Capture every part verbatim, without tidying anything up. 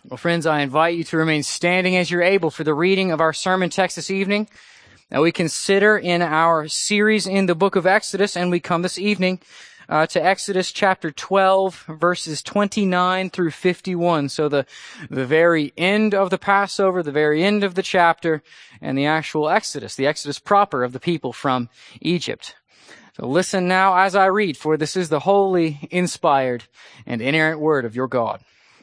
Well, friends, I invite you to remain standing as you're able for the reading of our sermon text this evening. Now, we consider in our series in the book of Exodus, and we come this evening uh, to Exodus chapter twelve, verses twenty-nine through fifty-one. So the, the very end of the Passover, the very end of the chapter, and the actual Exodus, the Exodus proper of the people from Egypt. So listen now as I read, for this is the holy, inspired, and inerrant word of your God.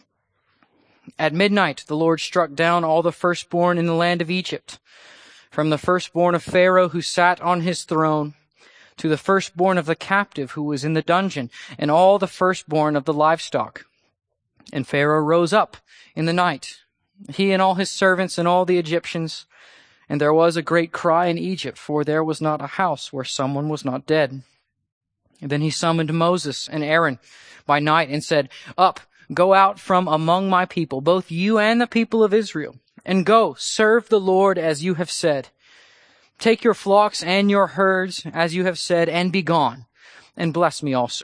At midnight, the Lord struck down all the firstborn in the land of Egypt, from the firstborn of Pharaoh who sat on his throne, to the firstborn of the captive who was in the dungeon, and all the firstborn of the livestock. And Pharaoh rose up in the night, he and all his servants and all the Egyptians, and there was a great cry in Egypt, for there was not a house where someone was not dead. And then he summoned Moses and Aaron by night and said, "Up, go out from among my people, both you and the people of Israel, and go, serve the Lord as you have said. Take your flocks and your herds as you have said, and be gone, and bless me also."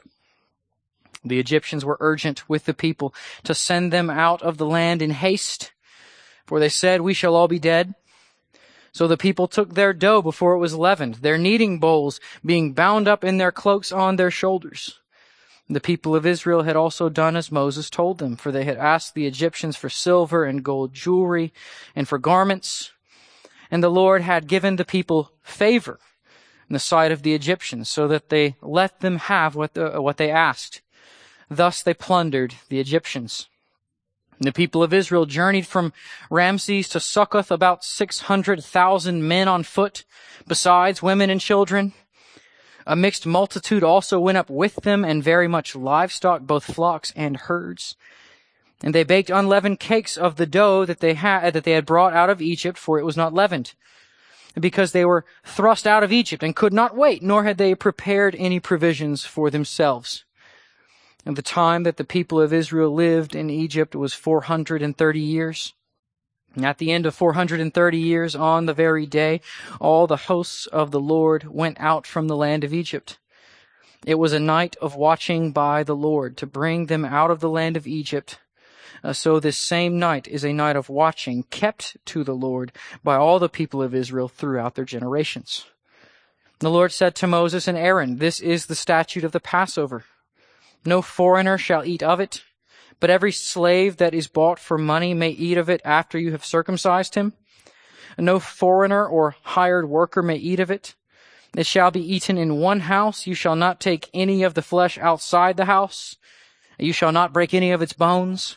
The Egyptians were urgent with the people to send them out of the land in haste, for they said, "We shall all be dead." So the people took their dough before it was leavened, their kneading bowls being bound up in their cloaks on their shoulders. The people of Israel had also done as Moses told them, for they had asked the Egyptians for silver and gold jewelry and for garments. And the Lord had given the people favor in the sight of the Egyptians, so that they let them have what, the, what they asked. Thus they plundered the Egyptians. And the people of Israel journeyed from Ramses to Succoth, about six hundred thousand men on foot, besides women and children. A mixed multitude also went up with them, and very much livestock, both flocks and herds. And they baked unleavened cakes of the dough that they had that they had brought out of Egypt, for it was not leavened, because they were thrust out of Egypt and could not wait, nor had they prepared any provisions for themselves. And the time that the people of Israel lived in Egypt was four hundred and thirty years. And at the end of four hundred and thirty years, on the very day, all the hosts of the Lord went out from the land of Egypt. It was a night of watching by the Lord to bring them out of the land of Egypt. Uh, so this same night is a night of watching kept to the Lord by all the people of Israel throughout their generations. The Lord said to Moses and Aaron, "This is the statute of the Passover. No foreigner shall eat of it, but every slave that is bought for money may eat of it after you have circumcised him. No foreigner or hired worker may eat of it. It shall be eaten in one house. You shall not take any of the flesh outside the house. You shall not break any of its bones.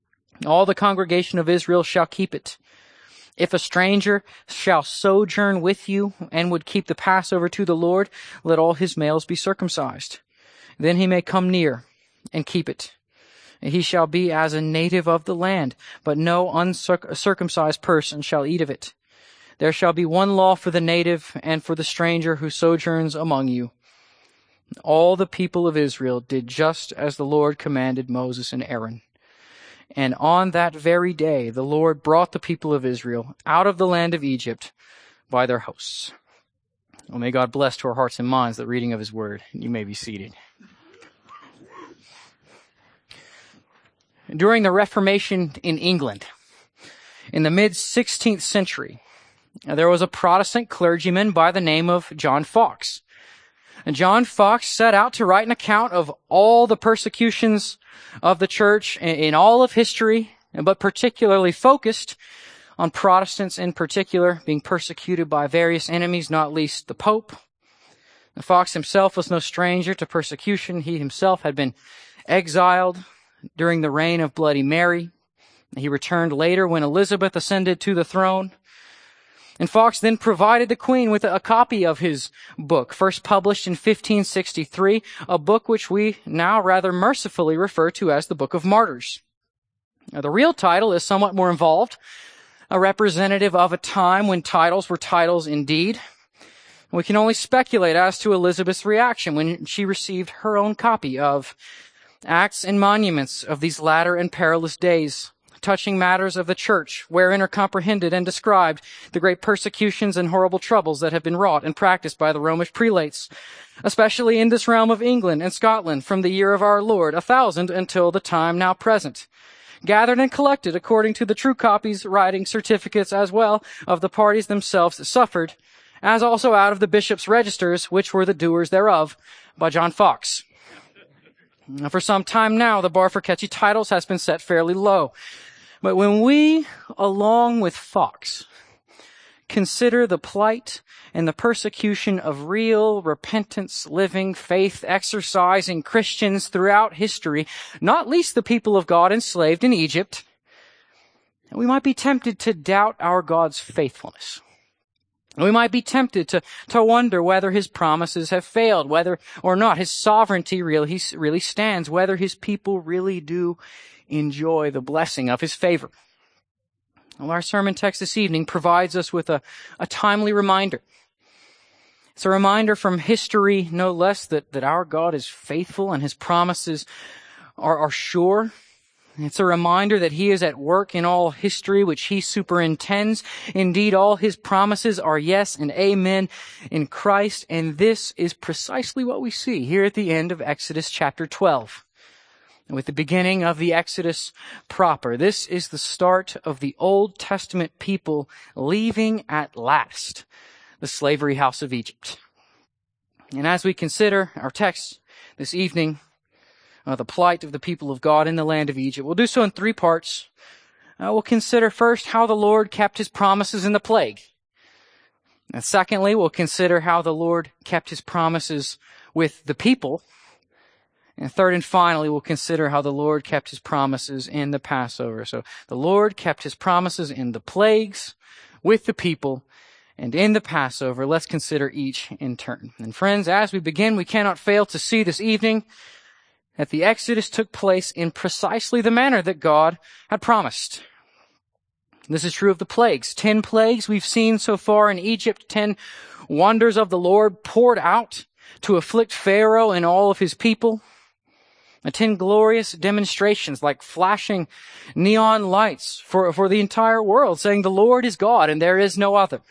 All the congregation of Israel shall keep it. If a stranger shall sojourn with you and would keep the Passover to the Lord, let all his males be circumcised. Then he may come near and keep it. He shall be as a native of the land, but no uncircumcised person shall eat of it. There shall be one law for the native and for the stranger who sojourns among you." All the people of Israel did just as the Lord commanded Moses and Aaron. And on that very day, the Lord brought the people of Israel out of the land of Egypt by their hosts. Well, may God bless to our hearts and minds the reading of his word. You may be seated. During the Reformation in England, in the mid-sixteenth century, there was a Protestant clergyman by the name of John Foxe. And John Foxe set out to write an account of all the persecutions of the church in all of history, but particularly focused on Protestants in particular being persecuted by various enemies, not least the Pope. And Foxe himself was no stranger to persecution. He himself had been exiled during the reign of Bloody Mary. He returned later when Elizabeth ascended to the throne. And Foxe then provided the Queen with a copy of his book, first published in fifteen sixty-three, a book which we now rather mercifully refer to as the Book of Martyrs. Now, the real title is somewhat more involved, a representative of a time when titles were titles indeed. We can only speculate as to Elizabeth's reaction when she received her own copy of Acts and Monuments of These Latter and Perilous Days, touching matters of the church, wherein are comprehended and described the great persecutions and horrible troubles that have been wrought and practiced by the Romish prelates, especially in this realm of England and Scotland from the year of our Lord, a thousand until the time now present, gathered and collected according to the true copies, writing certificates as well of the parties themselves that suffered, as also out of the bishop's registers, which were the doers thereof, by John Fox. For some time now, the bar for catchy titles has been set fairly low. But when we, along with Fox, consider the plight and the persecution of real repentance, living, faith, exercising Christians throughout history, not least the people of God enslaved in Egypt, we might be tempted to doubt our God's faithfulness. We might be tempted to, to wonder whether his promises have failed, whether or not his sovereignty really, really stands, whether his people really do enjoy the blessing of his favor. Well, our sermon text this evening provides us with a, a timely reminder. It's a reminder from history, no less, that, that our God is faithful and his promises are, are sure. It's a reminder that he is at work in all history, which he superintends. Indeed, all his promises are yes and amen in Christ. And this is precisely what we see here at the end of Exodus chapter twelve. With the beginning of the Exodus proper. This is the start of the Old Testament people leaving at last the slavery house of Egypt. And as we consider our text this evening, Uh, the plight of the people of God in the land of Egypt, we'll do so in three parts. Uh, we'll consider first how the Lord kept his promises in the plague. And secondly, we'll consider how the Lord kept his promises with the people. And third and finally, we'll consider how the Lord kept his promises in the Passover. So the Lord kept his promises in the plagues, with the people, and in the Passover. Let's consider each in turn. And friends, as we begin, we cannot fail to see this evening that the Exodus took place in precisely the manner that God had promised. This is true of the plagues. Ten plagues we've seen so far in Egypt, ten wonders of the Lord poured out to afflict Pharaoh and all of his people. And ten glorious demonstrations like flashing neon lights for, for the entire world, saying the Lord is God and there is no other.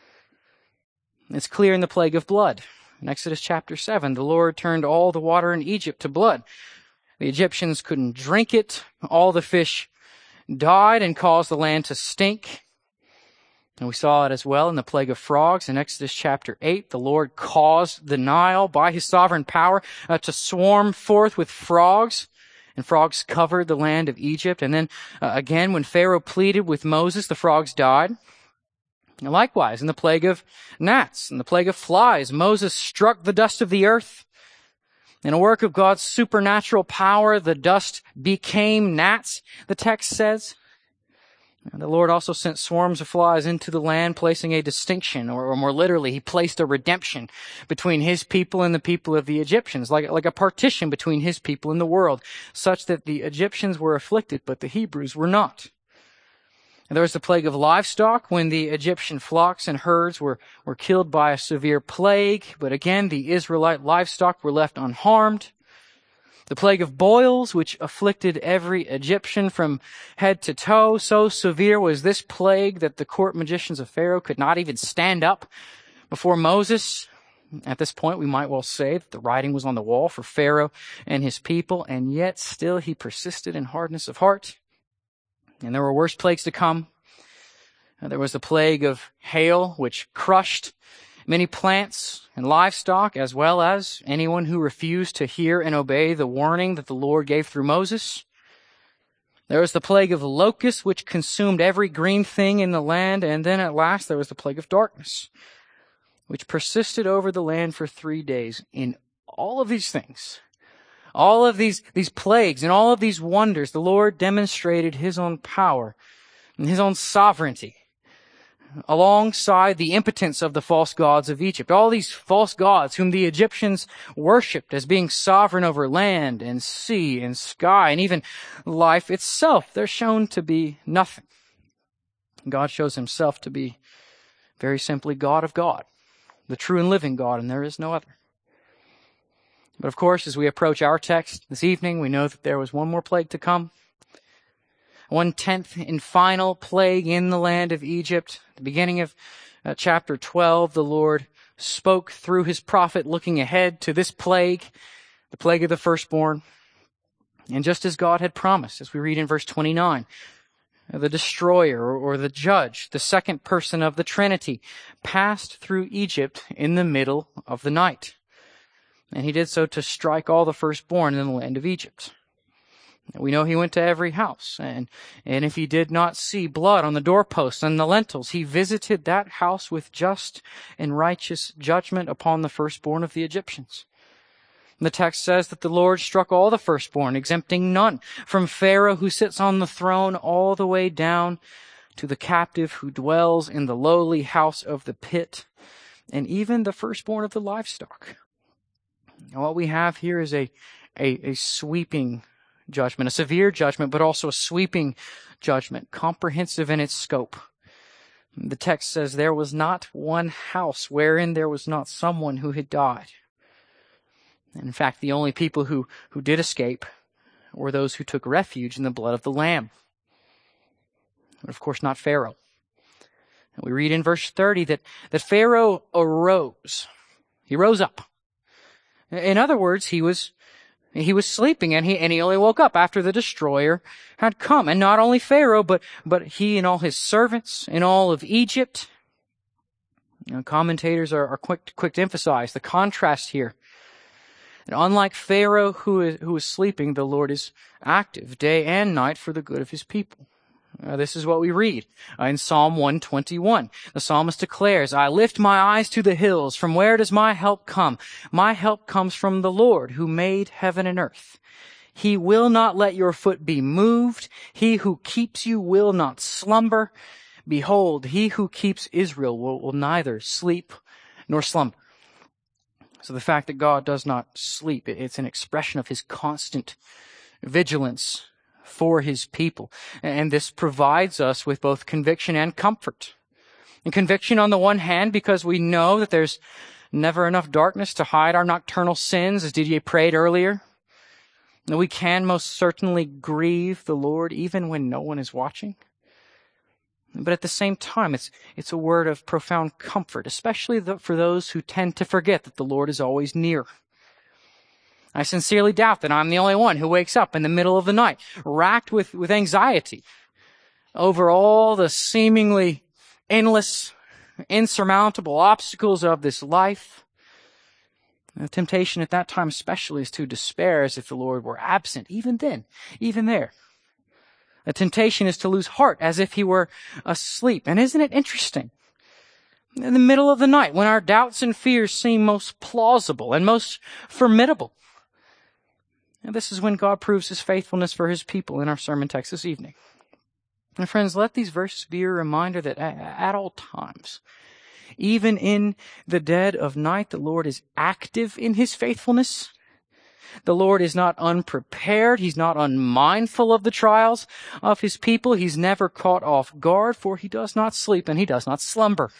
It's clear in the plague of blood. In Exodus chapter seven, the Lord turned all the water in Egypt to blood. The Egyptians couldn't drink it. All the fish died and caused the land to stink. And we saw it as well in the plague of frogs. In Exodus chapter eight, the Lord caused the Nile by his sovereign power uh, to swarm forth with frogs. And frogs covered the land of Egypt. And then uh, again, when Pharaoh pleaded with Moses, the frogs died. And likewise, in the plague of gnats, in the plague of flies, Moses struck the dust of the earth. In a work of God's supernatural power, the dust became gnats, the text says. And the Lord also sent swarms of flies into the land, placing a distinction, or, or more literally, he placed a redemption between his people and the people of the Egyptians, like, like a partition between his people and the world, such that the Egyptians were afflicted, but the Hebrews were not. And there was the plague of livestock when the Egyptian flocks and herds were, were killed by a severe plague. But again, the Israelite livestock were left unharmed. The plague of boils, which afflicted every Egyptian from head to toe. So severe was this plague that the court magicians of Pharaoh could not even stand up before Moses. At this point, we might well say that the writing was on the wall for Pharaoh and his people, and yet still he persisted in hardness of heart. And there were worse plagues to come. There was the plague of hail, which crushed many plants and livestock, as well as anyone who refused to hear and obey the warning that the Lord gave through Moses. There was the plague of locusts, which consumed every green thing in the land. And then at last there was the plague of darkness, which persisted over the land for three days. In all of these things, all of these, these plagues and all of these wonders, the Lord demonstrated his own power and his own sovereignty alongside the impotence of the false gods of Egypt. All these false gods whom the Egyptians worshipped as being sovereign over land and sea and sky and even life itself, they're shown to be nothing. God shows himself to be very simply God of God, the true and living God, and there is no other. But of course, as we approach our text this evening, we know that there was one more plague to come. One tenth and final plague in the land of Egypt. At the beginning of uh, chapter twelve, the Lord spoke through his prophet looking ahead to this plague, the plague of the firstborn. And just as God had promised, as we read in verse twenty-nine, the destroyer or the judge, the second person of the Trinity, passed through Egypt in the middle of the night. And he did so to strike all the firstborn in the land of Egypt. We know he went to every house, and, and if he did not see blood on the doorposts and the lintels, he visited that house with just and righteous judgment upon the firstborn of the Egyptians. The text says that the Lord struck all the firstborn, exempting none, from Pharaoh who sits on the throne all the way down to the captive who dwells in the lowly house of the pit, and even the firstborn of the livestock. Now, what we have here is a, a, a sweeping judgment, a severe judgment, but also a sweeping judgment, comprehensive in its scope. The text says there was not one house wherein there was not someone who had died. And in fact, the only people who, who did escape were those who took refuge in the blood of the Lamb. But of course, not Pharaoh. And we read in verse thirty that, that Pharaoh arose. He rose up. In other words, he was He was sleeping, and he and he only woke up after the destroyer had come. And not only Pharaoh, but but he and all his servants and all of Egypt. You know, commentators are, are quick quick to emphasize the contrast here. And unlike Pharaoh, who is who is sleeping, the Lord is active day and night for the good of his people. Uh, this is what we read uh, in Psalm one twenty-one. The psalmist declares, "I lift my eyes to the hills. From where does my help come? My help comes from the Lord who made heaven and earth. He will not let your foot be moved. He who keeps you will not slumber. Behold, he who keeps Israel will, will neither sleep nor slumber." So the fact that God does not sleep, it's an expression of his constant vigilance for his people. And this provides us with both conviction and comfort. And conviction on the one hand, because we know that there's never enough darkness to hide our nocturnal sins, as Didier prayed earlier. And we can most certainly grieve the Lord even when no one is watching. But at the same time, it's it's a word of profound comfort, especially the, for those who tend to forget that the Lord is always near. I sincerely doubt that I'm the only one who wakes up in the middle of the night, racked with, with anxiety over all the seemingly endless, insurmountable obstacles of this life. The temptation at that time especially is to despair as if the Lord were absent, even then, even there. The temptation is to lose heart as if he were asleep. And isn't it interesting? In the middle of the night, when our doubts and fears seem most plausible and most formidable, and this is when God proves his faithfulness for his people in our sermon text this evening. And friends, let these verses be a reminder that at all times, even in the dead of night, the Lord is active in his faithfulness. The Lord is not unprepared. He's not unmindful of the trials of his people. He's never caught off guard, for he does not sleep and he does not slumber.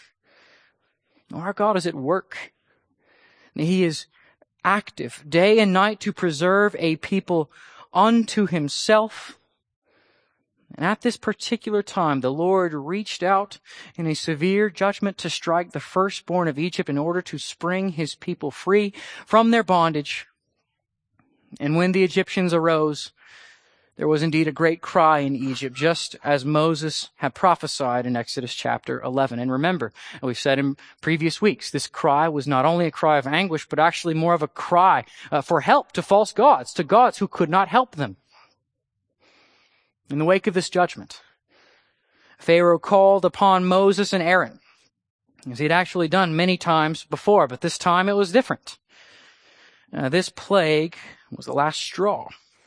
Our God is at work. He is active day and night to preserve a people unto himself. And at this particular time, the Lord reached out in a severe judgment to strike the firstborn of Egypt in order to spring his people free from their bondage. And when the Egyptians arose, there was indeed a great cry in Egypt, just as Moses had prophesied in Exodus chapter eleven. And remember, we've said in previous weeks, this cry was not only a cry of anguish, but actually more of a cry uh, for help to false gods, to gods who could not help them. In the wake of this judgment, Pharaoh called upon Moses and Aaron, as he had actually done many times before, but this time it was different. Uh, this plague was the last straw.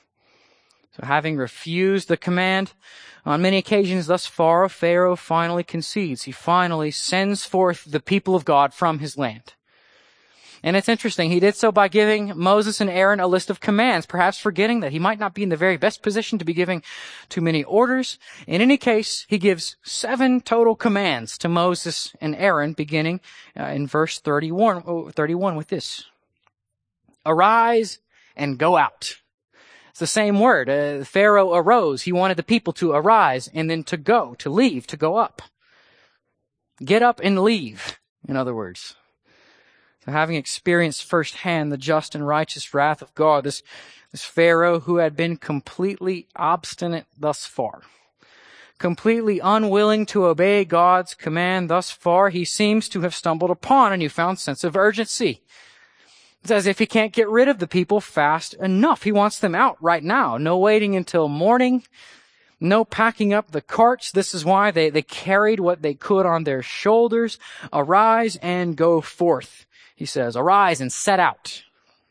So having refused the command on many occasions thus far, Pharaoh finally concedes. He finally sends forth the people of God from his land. And it's interesting, he did so by giving Moses and Aaron a list of commands, perhaps forgetting that he might not be in the very best position to be giving too many orders. In any case, he gives seven total commands to Moses and Aaron, beginning uh, in verse thirty-one, oh, thirty-one with this. Arise and go out. It's the same word. Uh, Pharaoh arose. He wanted the people to arise and then to go, to leave, to go up. Get up and leave, in other words. So having experienced firsthand the just and righteous wrath of God, this, this Pharaoh who had been completely obstinate thus far, completely unwilling to obey God's command thus far, he seems to have stumbled upon a newfound sense of urgency. It's as if he can't get rid of the people fast enough. He wants them out right now. No waiting until morning. No packing up the carts. This is why they, they carried what they could on their shoulders. Arise and go forth, he says. Arise and set out.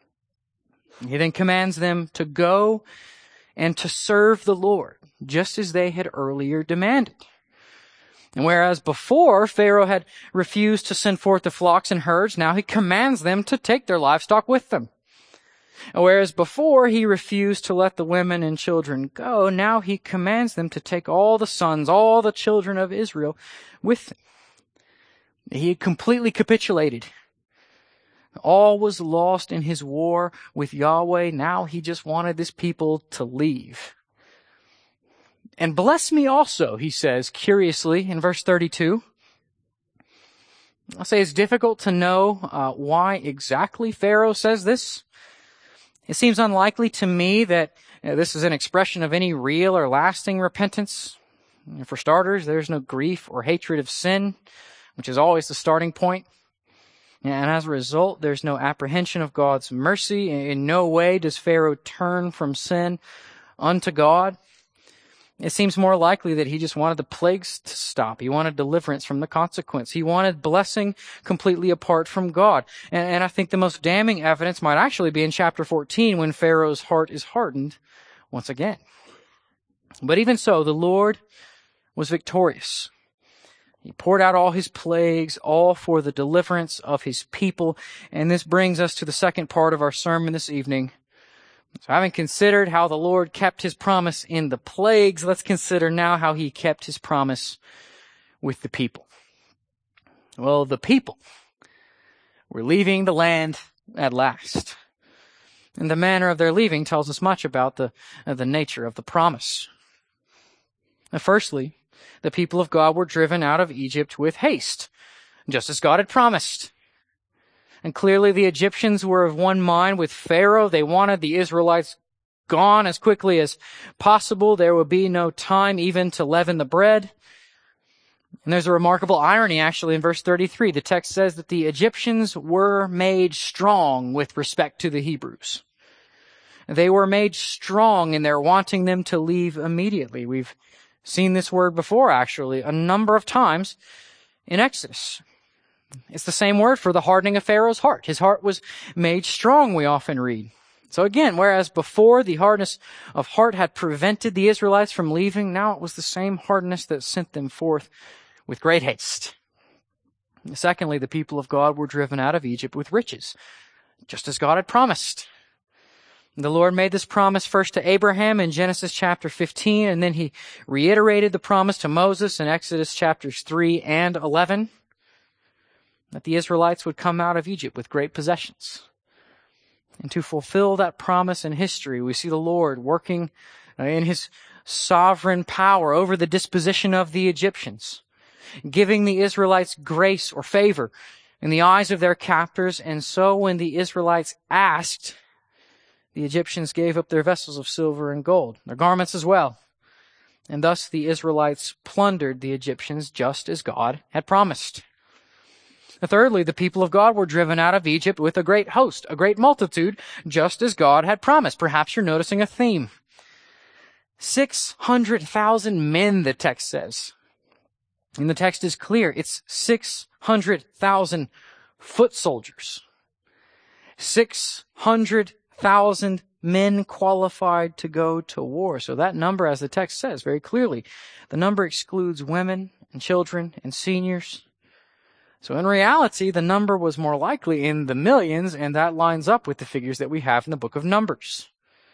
He then commands them to go and to serve the Lord, just as they had earlier demanded. And whereas before Pharaoh had refused to send forth the flocks and herds, now he commands them to take their livestock with them. And whereas before he refused to let the women and children go, now he commands them to take all the sons, all the children of Israel with them. He had completely capitulated. All was lost in his war with Yahweh. Now he just wanted this people to leave. And bless me also, he says curiously in verse thirty-two. I'll say it's difficult to know uh, why exactly Pharaoh says this. It seems unlikely to me that you know, this is an expression of any real or lasting repentance. For starters, there's no grief or hatred of sin, which is always the starting point. And as a result, there's no apprehension of God's mercy. In no way does Pharaoh turn from sin unto God. It seems more likely that he just wanted the plagues to stop. He wanted deliverance from the consequence. He wanted blessing completely apart from God. And, and I think the most damning evidence might actually be in chapter fourteen when Pharaoh's heart is hardened once again. But even so, the Lord was victorious. He poured out all his plagues, all for the deliverance of his people. And this brings us to the second part of our sermon this evening. So having considered how the Lord kept his promise in the plagues, let's consider now how he kept his promise with the people. Well, the people were leaving the land at last. And the manner of their leaving tells us much about the, uh, the nature of the promise. Now, firstly, the people of God were driven out of Egypt with haste, just as God had promised. And clearly the Egyptians were of one mind with Pharaoh. They wanted the Israelites gone as quickly as possible. There would be no time even to leaven the bread. And there's a remarkable irony actually in verse thirty-three. The text says that the Egyptians were made strong with respect to the Hebrews. They were made strong in their wanting them to leave immediately. We've seen this word before actually a number of times in Exodus. It's the same word for the hardening of Pharaoh's heart. His heart was made strong, we often read. So again, whereas before the hardness of heart had prevented the Israelites from leaving, now it was the same hardness that sent them forth with great haste. Secondly, the people of God were driven out of Egypt with riches, just as God had promised. The Lord made this promise first to Abraham in Genesis chapter fifteen, and then he reiterated the promise to Moses in Exodus chapters three and eleven. That the Israelites would come out of Egypt with great possessions. And to fulfill that promise in history, we see the Lord working in his sovereign power over the disposition of the Egyptians, giving the Israelites grace or favor in the eyes of their captors. And so when the Israelites asked, the Egyptians gave up their vessels of silver and gold, their garments as well. And thus the Israelites plundered the Egyptians just as God had promised. Thirdly, the people of God were driven out of Egypt with a great host, a great multitude, just as God had promised. Perhaps you're noticing a theme. six hundred thousand men, the text says. And the text is clear. It's six hundred thousand foot soldiers. six hundred thousand men qualified to go to war. So that number, as the text says very clearly, the number excludes women and children and seniors. So in reality, the number was more likely in the millions, and that lines up with the figures that we have in the book of Numbers.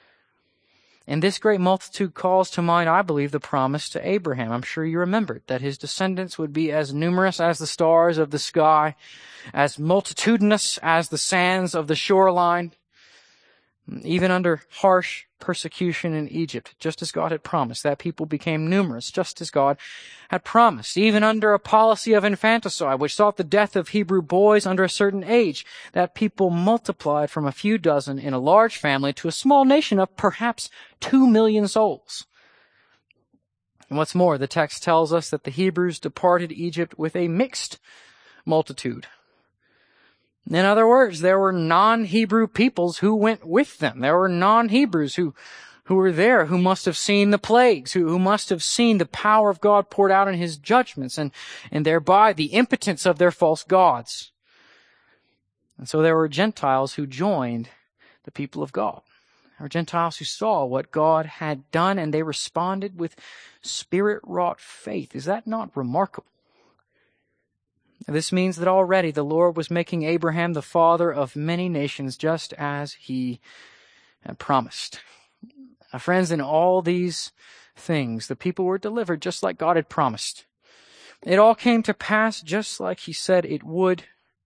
And this great multitude calls to mind, I believe, the promise to Abraham. I'm sure you remember that his descendants would be as numerous as the stars of the sky, as multitudinous as the sands of the shoreline. Even under harsh persecution in Egypt, just as God had promised, that people became numerous, just as God had promised. Even under a policy of infanticide, which sought the death of Hebrew boys under a certain age, that people multiplied from a few dozen in a large family to a small nation of perhaps two million souls. And what's more, the text tells us that the Hebrews departed Egypt with a mixed multitude. In other words, there were non-Hebrew peoples who went with them. There were non-Hebrews who, who were there, who must have seen the plagues, who, who must have seen the power of God poured out in his judgments, and, and thereby the impotence of their false gods. And so there were Gentiles who joined the people of God. There were Gentiles who saw what God had done, and they responded with spirit-wrought faith. Is that not remarkable? This means that already the Lord was making Abraham the father of many nations, just as he had promised. Now, friends, in all these things, the people were delivered just like God had promised. It all came to pass just like he said it would.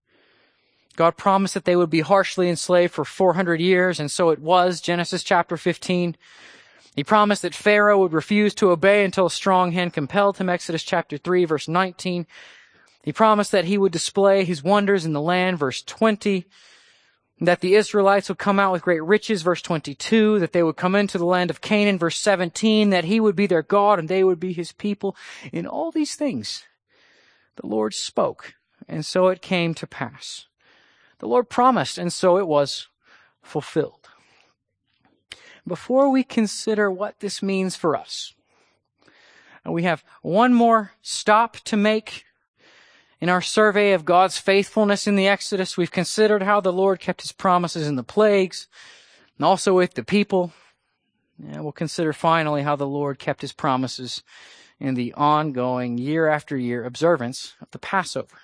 God promised that they would be harshly enslaved for four hundred years, and so it was, Genesis chapter fifteen. He promised that Pharaoh would refuse to obey until a strong hand compelled him, Exodus chapter three, verse nineteen. He promised that he would display his wonders in the land, verse twenty, that the Israelites would come out with great riches, verse twenty-two, that they would come into the land of Canaan, verse seventeen, that he would be their God and they would be his people. In all these things, the Lord spoke, and so it came to pass. The Lord promised, and so it was fulfilled. Before we consider what this means for us, we have one more stop to make. In our survey of God's faithfulness in the Exodus, we've considered how the Lord kept his promises in the plagues, and also with the people. And we'll consider finally how the Lord kept his promises in the ongoing year after year observance of the Passover.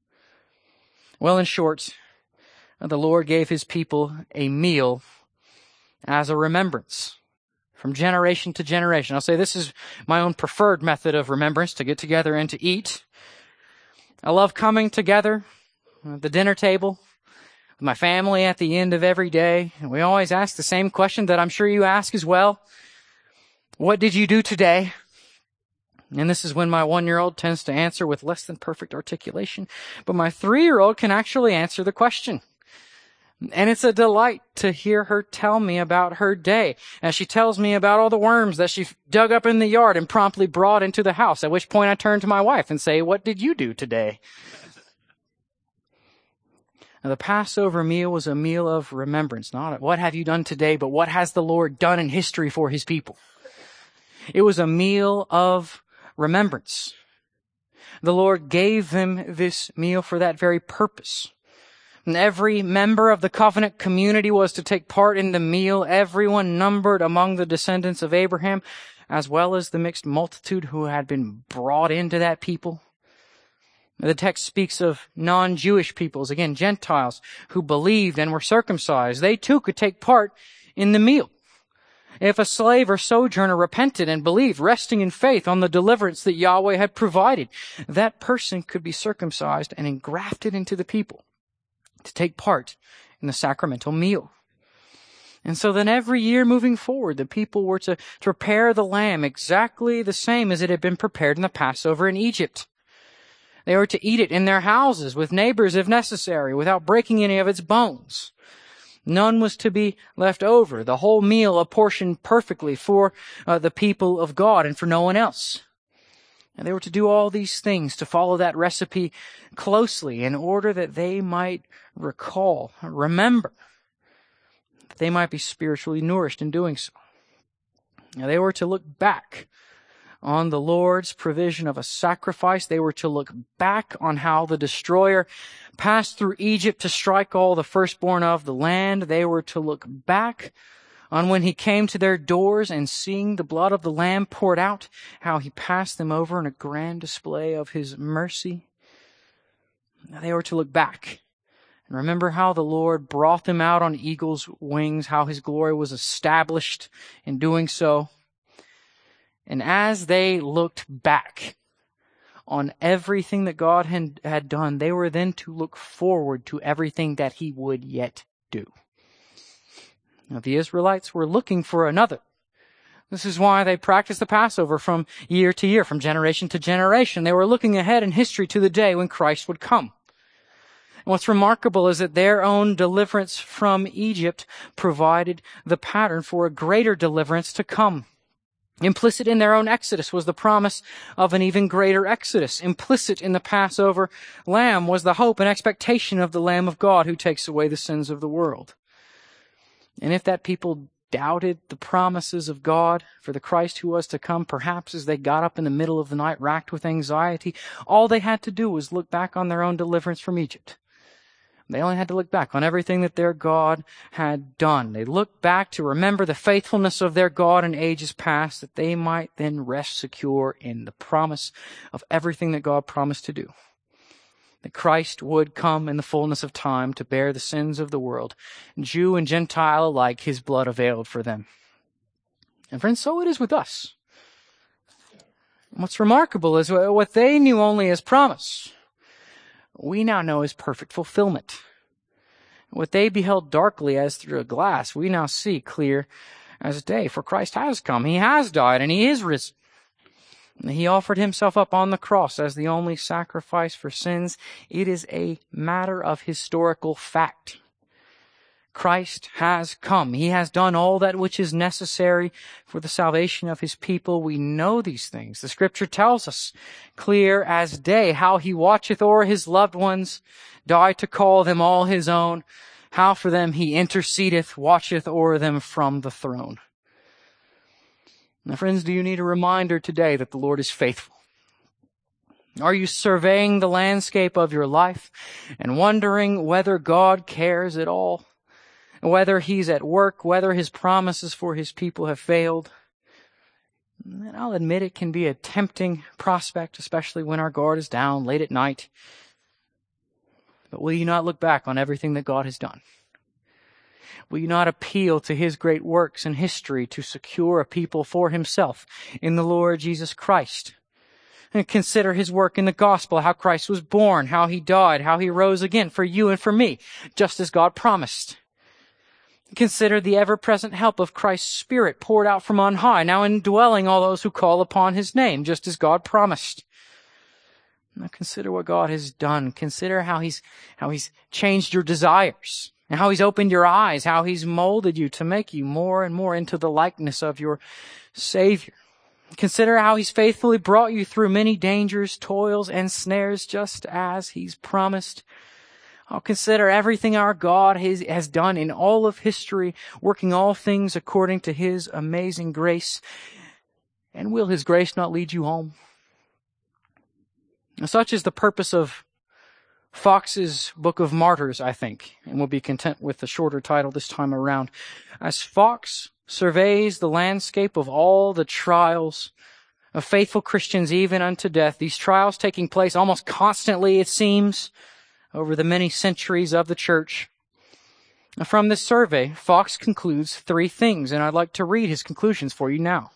Well, in short, the Lord gave his people a meal as a remembrance from generation to generation. I'll say this is my own preferred method of remembrance, to get together and to eat. I love coming together at the dinner table with my family at the end of every day. And we always ask the same question that I'm sure you ask as well. What did you do today? And this is when my one-year-old tends to answer with less than perfect articulation. But my three-year-old can actually answer the question. And it's a delight to hear her tell me about her day. And she tells me about all the worms that she dug up in the yard and promptly brought into the house, at which point I turn to my wife and say, "What did you do today?" Now, the Passover meal was a meal of remembrance, not what have you done today, but what has the Lord done in history for his people. It was a meal of remembrance. The Lord gave them this meal for that very purpose. And every member of the covenant community was to take part in the meal, everyone numbered among the descendants of Abraham, as well as the mixed multitude who had been brought into that people. The text speaks of non-Jewish peoples, again, Gentiles, who believed and were circumcised. They too could take part in the meal. If a slave or sojourner repented and believed, resting in faith on the deliverance that Yahweh had provided, that person could be circumcised and engrafted into the people to take part in the sacramental meal. And so then every year moving forward, the people were to, to prepare the lamb exactly the same as it had been prepared in the Passover in Egypt. They were to eat it in their houses with neighbors if necessary, without breaking any of its bones. None was to be left over. The whole meal apportioned perfectly for uh, the people of God and for no one else. And they were to do all these things, to follow that recipe closely in order that they might recall, remember, that they might be spiritually nourished in doing so. Now, they were to look back on the Lord's provision of a sacrifice. They were to look back on how the destroyer passed through Egypt to strike all the firstborn of the land. They were to look back on when he came to their doors and seeing the blood of the Lamb poured out, how he passed them over in a grand display of his mercy. They were to look back and remember how the Lord brought them out on eagle's wings, how his glory was established in doing so. And as they looked back on everything that God had, had done, they were then to look forward to everything that he would yet do. Now, the Israelites were looking for another. This is why they practiced the Passover from year to year, from generation to generation. They were looking ahead in history to the day when Christ would come. And what's remarkable is that their own deliverance from Egypt provided the pattern for a greater deliverance to come. Implicit in their own exodus was the promise of an even greater exodus. Implicit in the Passover lamb was the hope and expectation of the Lamb of God who takes away the sins of the world. And if that people doubted the promises of God for the Christ who was to come, perhaps as they got up in the middle of the night racked with anxiety, all they had to do was look back on their own deliverance from Egypt. They only had to look back on everything that their God had done. They looked back to remember the faithfulness of their God in ages past, that they might then rest secure in the promise of everything that God promised to do. That Christ would come in the fullness of time to bear the sins of the world. Jew and Gentile alike, his blood availed for them. And friends, so it is with us. What's remarkable is what they knew only as promise, we now know as perfect fulfillment. What they beheld darkly as through a glass, we now see clear as day. For Christ has come, he has died, and he is risen. He offered himself up on the cross as the only sacrifice for sins. It is a matter of historical fact. Christ has come. He has done all that which is necessary for the salvation of his people. We know these things. The scripture tells us clear as day how he watcheth o'er his loved ones, died to call them all his own, how for them he intercedeth, watcheth o'er them from the throne. Now, friends, do you need a reminder today that the Lord is faithful? Are you surveying the landscape of your life and wondering whether God cares at all? Whether he's at work, whether his promises for his people have failed? And I'll admit it can be a tempting prospect, especially when our guard is down late at night. But will you not look back on everything that God has done? Will you not appeal to his great works in history to secure a people for himself in the Lord Jesus Christ? And consider his work in the gospel, how Christ was born, how he died, how he rose again for you and for me, just as God promised. Consider the ever-present help of Christ's Spirit poured out from on high, now indwelling all those who call upon his name, just as God promised. Now consider what God has done. Consider how he's, how he's changed your desires, and how he's opened your eyes, how he's molded you to make you more and more into the likeness of your Savior. Consider how he's faithfully brought you through many dangers, toils, and snares, just as he's promised. I'll consider everything our God has, has done in all of history, working all things according to his amazing grace. And will his grace not lead you home? Now, such is the purpose of Fox's Book of Martyrs, I think, and we'll be content with the shorter title this time around. As Fox surveys the landscape of all the trials of faithful Christians even unto death, these trials taking place almost constantly, it seems, over the many centuries of the church. From this survey, Fox concludes three things, and I'd like to read his conclusions for you now.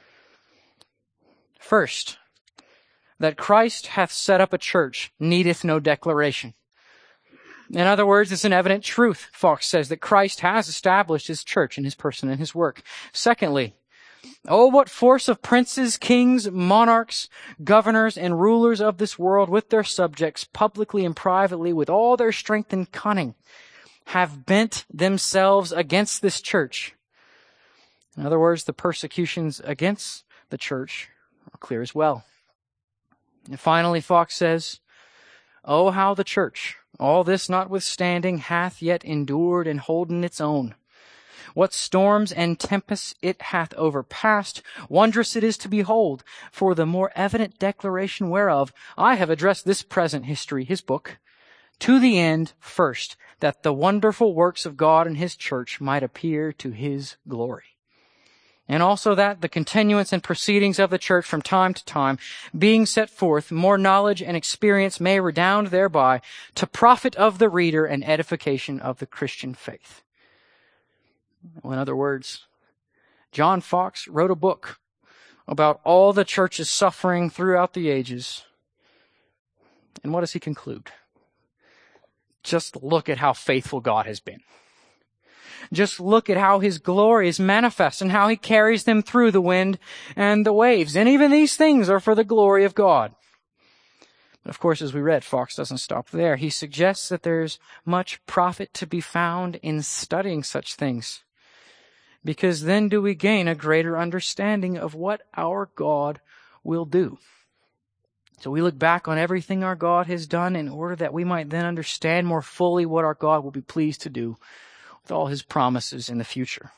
First, that Christ hath set up a church needeth no declaration. In other words, it's an evident truth, Fox says, that Christ has established his church in his person and his work. Secondly, oh, what force of princes, kings, monarchs, governors, and rulers of this world with their subjects, publicly and privately, with all their strength and cunning, have bent themselves against this church. In other words, the persecutions against the church are clear as well. And finally, Fox says, oh, how the church, all this notwithstanding, hath yet endured and holden its own. What storms and tempests it hath overpassed, wondrous it is to behold, for the more evident declaration whereof I have addressed this present history, his book, to the end, first, that the wonderful works of God and his church might appear to his glory. And also that the continuance and proceedings of the church from time to time, being set forth, more knowledge and experience may redound thereby, to profit of the reader and edification of the Christian faith. In other words, John Fox wrote a book about all the church's suffering throughout the ages. And what does he conclude? Just look at how faithful God has been. Just look at how his glory is manifest and how he carries them through the wind and the waves. And even these things are for the glory of God. But of course, as we read, Fox doesn't stop there. He suggests that there's much profit to be found in studying such things, because then do we gain a greater understanding of what our God will do. So we look back on everything our God has done in order that we might then understand more fully what our God will be pleased to do with all his promises in the future.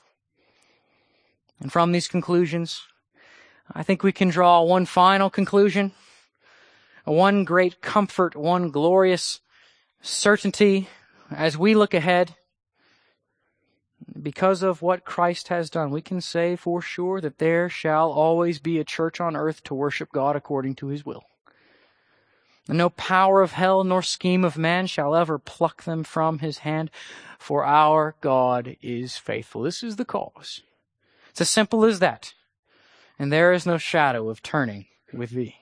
And from these conclusions, I think we can draw one final conclusion, one great comfort, one glorious certainty as we look ahead. Because of what Christ has done, we can say for sure that there shall always be a church on earth to worship God according to his will. And no power of hell nor scheme of man shall ever pluck them from his hand, for our God is faithful. This is the cause. It's as simple as that. And there is no shadow of turning with thee.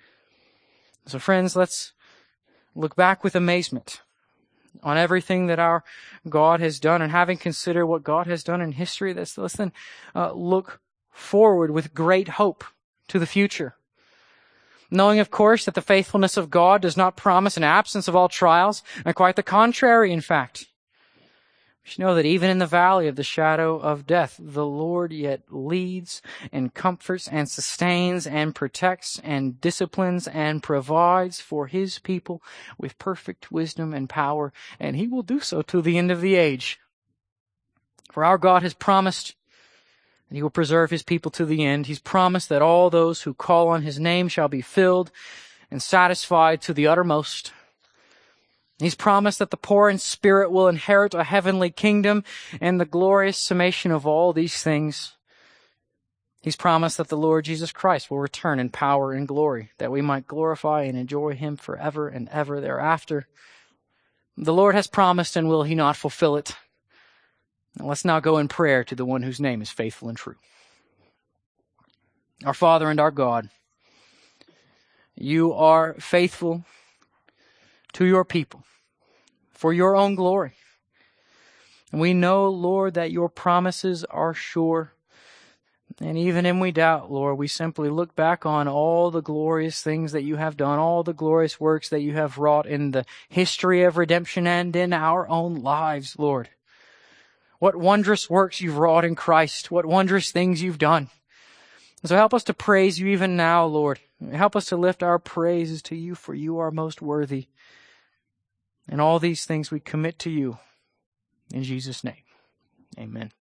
So friends, let's look back with amazement on everything that our God has done, and having considered what God has done in history, let's, let's then uh, look forward with great hope to the future. Knowing, of course, that the faithfulness of God does not promise an absence of all trials, and quite the contrary, in fact. We should know that even in the valley of the shadow of death, the Lord yet leads and comforts and sustains and protects and disciplines and provides for his people with perfect wisdom and power, and he will do so to the end of the age. For our God has promised and he will preserve his people to the end. He's promised that all those who call on his name shall be filled and satisfied to the uttermost. He's promised that the poor in spirit will inherit a heavenly kingdom, and the glorious summation of all these things. He's promised that the Lord Jesus Christ will return in power and glory, that we might glorify and enjoy him forever and ever thereafter. The Lord has promised, and will he not fulfill it? Now let's now go in prayer to the one whose name is faithful and true. Our Father and our God, you are faithful to your people for your own glory. And we know, Lord, that your promises are sure. And even if we doubt, Lord, we simply look back on all the glorious things that you have done, all the glorious works that you have wrought in the history of redemption and in our own lives, Lord. What wondrous works you've wrought in Christ. What wondrous things you've done. So help us to praise you even now, Lord. Help us to lift our praises to you, for you are most worthy. And all these things we commit to you. In Jesus' name, amen.